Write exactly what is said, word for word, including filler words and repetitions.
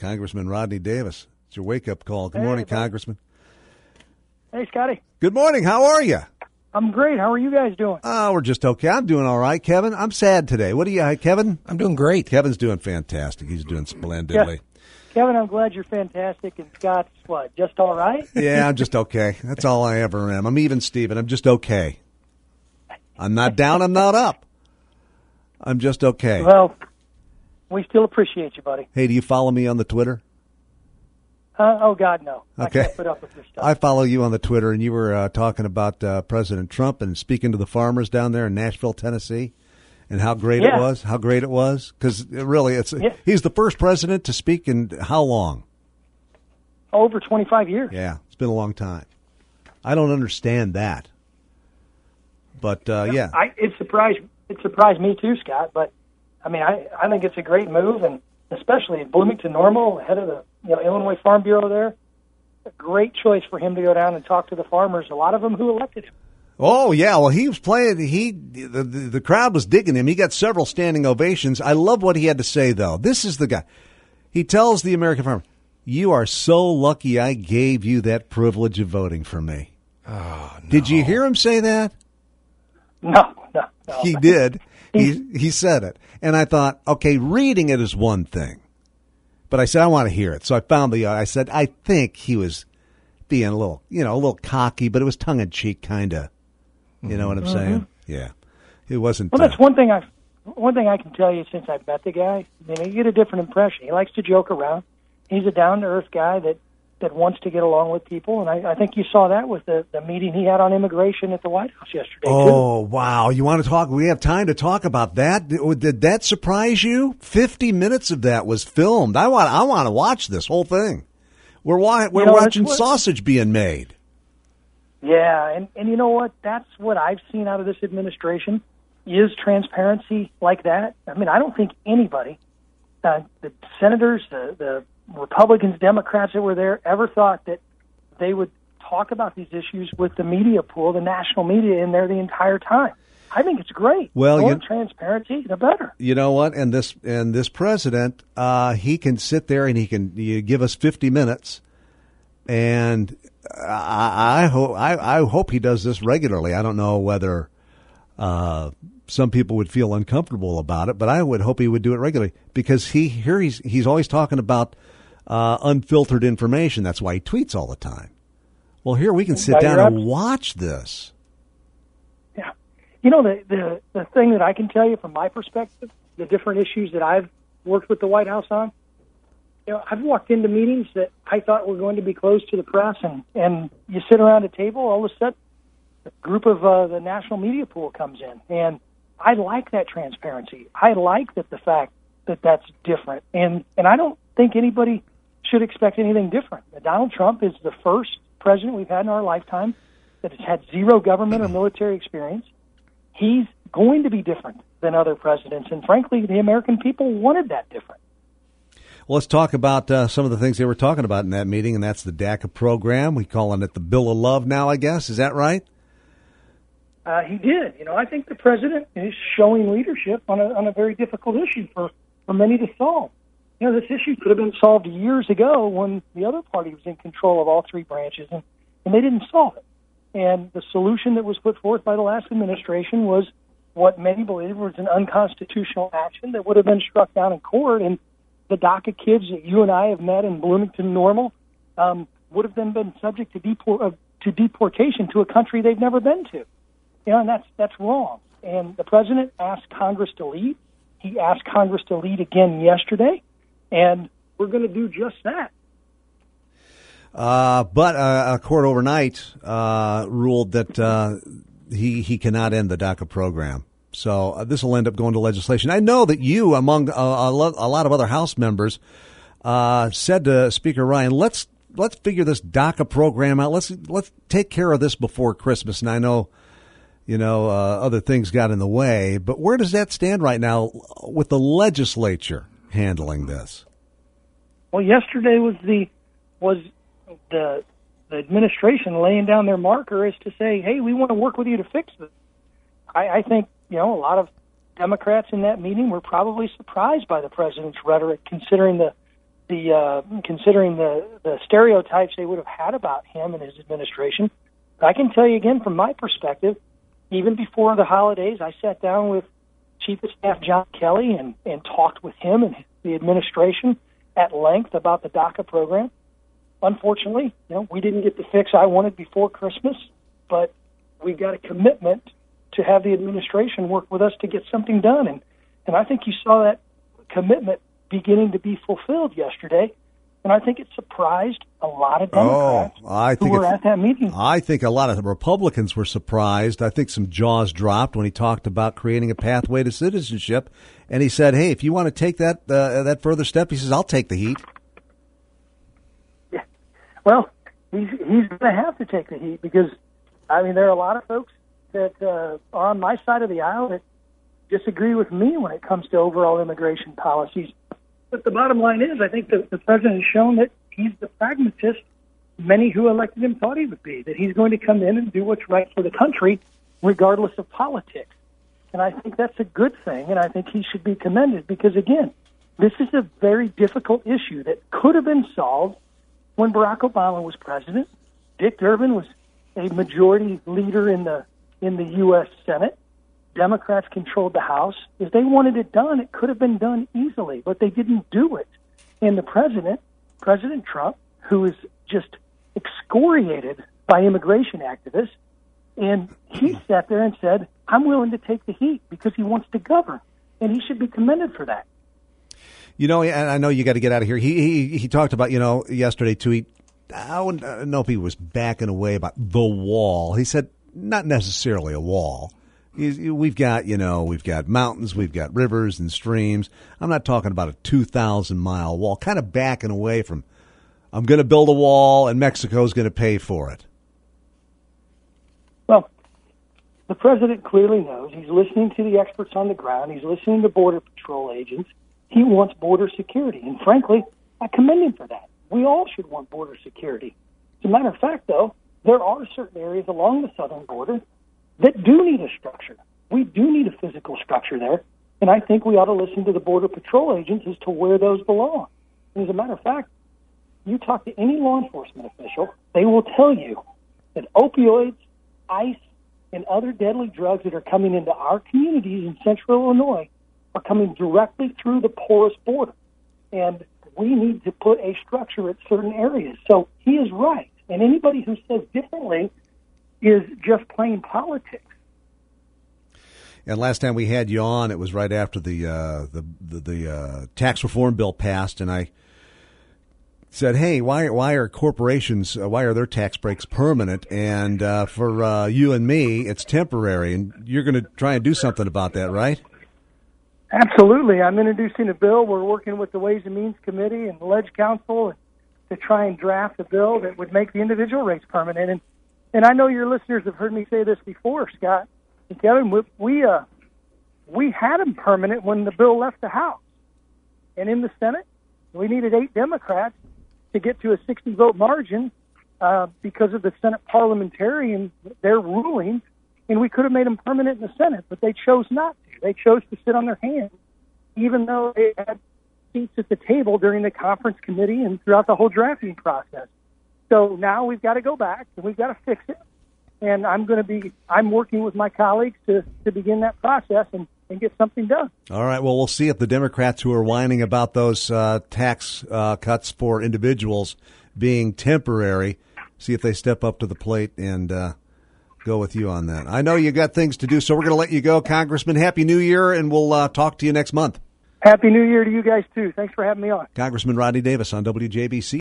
Congressman Rodney Davis. It's your wake-up call. Good Hey, morning, Bob. Congressman. Hey, Scotty. Good morning. How are you? I'm great. How are you guys doing? Oh, we're just okay. I'm doing all right, Kevin. I'm sad today. What do you, uh, Kevin? I'm doing great. Kevin's doing fantastic. He's doing splendidly. Kevin, I'm glad you're fantastic, and Scott's, what, just all right? Yeah, I'm just okay. That's all I ever am. I'm even Steven. I'm just okay. I'm not down. I'm not up. I'm just okay. Well, we still appreciate you, buddy. Hey, do you follow me on the Twitter? Uh, oh, God, no. Okay. I can't put up with your stuff. I follow you on the Twitter, and you were uh, talking about uh, President Trump and speaking to the farmers down there in Nashville, Tennessee, and how great Yeah. it was, how great it was. Because really, it's Yeah. he's the first president to speak in how long? Over twenty-five years. Yeah, it's been a long time. I don't understand that. But, uh, yeah. I, it surprised it surprised me too, Scott. But I mean, I, I think it's a great move, and especially in Bloomington Normal, head of the you know Illinois Farm Bureau there. A great choice for him to go down and talk to the farmers. A lot of them who elected him. Oh, yeah. Well, he was playing. He the, the, the crowd was digging him. He got several standing ovations. I love what he had to say, though. This is the guy. He tells the American farmer, "You are so lucky I gave you that privilege of voting for me." Oh, no. Did you hear him say that? No, no, no. He did. He he said it. And I thought, okay, reading it is one thing. But I said, I want to hear it. So I found the, I said, I think he was being a little, you know, a little cocky, but it was tongue-in-cheek kind of. You know what I'm Mm-hmm. saying? Yeah. It wasn't. Well, uh, that's one thing I one thing I can tell you since I've met the guy. I mean, you get a different impression. He likes to joke around. He's a down to earth guy that, that wants to get along with people, and I, I think you saw that with the, the meeting he had on immigration at the White House yesterday. Oh, wow. You want to talk? We have time to talk about that. Did, did that surprise you? Fifty minutes of that was filmed. I want. I want to watch this whole thing. We're wa- we're You know, watching that's what- sausage being made. too. Yeah, and and you know what? That's what I've seen out of this administration is transparency like that. I mean, I don't think anybody, uh, the senators, the the Republicans, Democrats that were there, ever thought that they would talk about these issues with the media pool, the national media in there the entire time. I think it's great. Well, the more you- transparency, the better. You know what? And this and this president, uh, he can sit there and he can you give us fifty minutes, and I, I hope I, I hope he does this regularly. I don't know whether uh, some people would feel uncomfortable about it, but I would hope he would do it regularly because he here he's he's always talking about uh, unfiltered information. That's why he tweets all the time. Well, here we can sit Yeah, down you're and abs- watch this. Yeah. You know, the, the, the thing that I can tell you from my perspective, the different issues that I've worked with the White House on, you know, I've walked into meetings that I thought were going to be closed to the press, and, and you sit around a table, all of a sudden, a group of uh, the national media pool comes in. And I like that transparency. I like that the fact that that's different. And, and I don't think anybody should expect anything different. Donald Trump is the first president we've had in our lifetime that has had zero government or military experience. He's going to be different than other presidents, and frankly, the American people wanted that different. Well, let's talk about uh, some of the things they were talking about in that meeting, and that's the DACA program. We're calling it the Bill of Love now, I guess. Is that right? Uh, he did. You know, I think the president is showing leadership on a, on a very difficult issue for, for many to solve. You know, this issue could have been solved years ago when the other party was in control of all three branches, and, and they didn't solve it. And the solution that was put forth by the last administration was what many believe was an unconstitutional action that would have been struck down in court. And the DACA kids that you and I have met in Bloomington Normal um, would have then been subject to, deport, uh, to deportation to a country they've never been to. You know, and that's that's wrong. And the president asked Congress to lead. He asked Congress to lead again yesterday, and we're going to do just that. Uh, but uh, a court overnight uh, ruled that uh, he he cannot end the DACA program. So uh, this will end up going to legislation. I know that you, among uh, a, lo- a lot of other House members, uh, said to Speaker Ryan, "Let's let's figure this DACA program out. Let's let's take care of this before Christmas." And I know, you know, uh, other things got in the way. But where does that stand right now with the legislature handling this? Well, yesterday was the was the the administration laying down their marker as to say, hey, we want to work with you to fix this. I, I think, you know, a lot of Democrats in that meeting were probably surprised by the president's rhetoric, considering the, the uh, considering the, the stereotypes they would have had about him and his administration. I can tell you again, from my perspective, even before the holidays, I sat down with Chief of Staff John Kelly and, and talked with him and the administration at length about the DACA program. Unfortunately, you know, we didn't get the fix I wanted before Christmas, but we got a commitment to have the administration work with us to get something done. And, and I think you saw that commitment beginning to be fulfilled yesterday. And I think it surprised a lot of Democrats oh, I think who were at that meeting. I think a lot of Republicans were surprised. I think some jaws dropped when he talked about creating a pathway to citizenship. And he said, hey, if you want to take that uh, that further step, he says, I'll take the heat. Yeah. Well, he's, he's going to have to take the heat because, I mean, there are a lot of folks that uh, are on my side of the aisle that disagree with me when it comes to overall immigration policies. But the bottom line is, I think the, the president has shown that he's the pragmatist many who elected him thought he would be, that he's going to come in and do what's right for the country, regardless of politics. And I think that's a good thing, and I think he should be commended because, again, this is a very difficult issue that could have been solved when Barack Obama was president. Dick Durbin was a majority leader in the in the U S Senate. Democrats controlled the House. If they wanted it done, it could have been done easily, but they didn't do it. And the president, President Trump, who is just excoriated by immigration activists, and he sat there and said, I'm willing to take the heat because he wants to govern, and he should be commended for that. You know, and I know you got to get out of here. He he he talked about, you know, yesterday too. He, I don't know if he was backing away about the wall. He said not necessarily a wall. We've got, you know, we've got mountains, we've got rivers and streams. I'm not talking about a two thousand mile wall, kind of backing away from, I'm going to build a wall and Mexico's going to pay for it. Well, the president clearly knows. He's listening to the experts on the ground. He's listening to Border Patrol agents. He wants border security. And frankly, I commend him for that. We all should want border security. As a matter of fact, though, there are certain areas along the southern border that do need a structure. We do need a physical structure there, and I think we ought to listen to the Border Patrol agents as to where those belong. And as a matter of fact, you talk to any law enforcement official, they will tell you that opioids, ice, and other deadly drugs that are coming into our communities in central Illinois are coming directly through the porous border, and we need to put a structure at certain areas. So he is right, and anybody who says differently is just plain politics. And last time we had you on, it was right after the uh, the the, the uh, tax reform bill passed, and I said, "Hey, why why are corporations uh, why are their tax breaks permanent, and uh, for uh, you and me, it's temporary?" And you're going to try and do something about that, right? Absolutely. I'm introducing a bill. We're working with the Ways and Means Committee and the Ledge Council to try and draft a bill that would make the individual rates permanent. And And I know your listeners have heard me say this before, Scott and Kevin. We we, uh, we had them permanent when the bill left the House. And in the Senate, we needed eight Democrats to get to a sixty-vote margin uh, because of the Senate parliamentarian, their rulings, and we could have made them permanent in the Senate, but they chose not to. They chose to sit on their hands, even though they had seats at the table during the conference committee and throughout the whole drafting process. So now we've got to go back and we've got to fix it. And I'm going to be, I'm working with my colleagues to, to begin that process and, and get something done. All right. Well, we'll see if the Democrats who are whining about those uh, tax uh, cuts for individuals being temporary, see if they step up to the plate and uh, go with you on that. I know you got things to do, so we're going to let you go, Congressman. Happy New Year, and we'll uh, talk to you next month. Happy New Year to you guys, too. Thanks for having me on. Congressman Rodney Davis on W J B C.